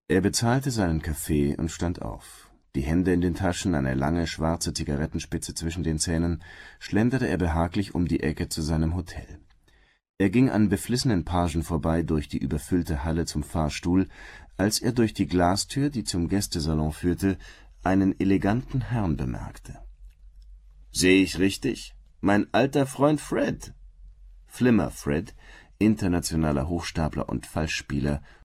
Er bezahlte seinen Kaffee und stand auf. Die Hände in den Taschen, eine lange schwarze Zigarettenspitze zwischen den Zähnen, schlenderte er behaglich um die Ecke zu seinem Hotel. Er ging an beflissenen Pagen vorbei durch die überfüllte Halle zum Fahrstuhl, als er durch die Glastür, die zum Gästesalon führte, einen eleganten Herrn bemerkte. »Sehe ich richtig? Mein alter Freund Fred!« Flimmer Fred, internationaler Hochstapler und Falschspieler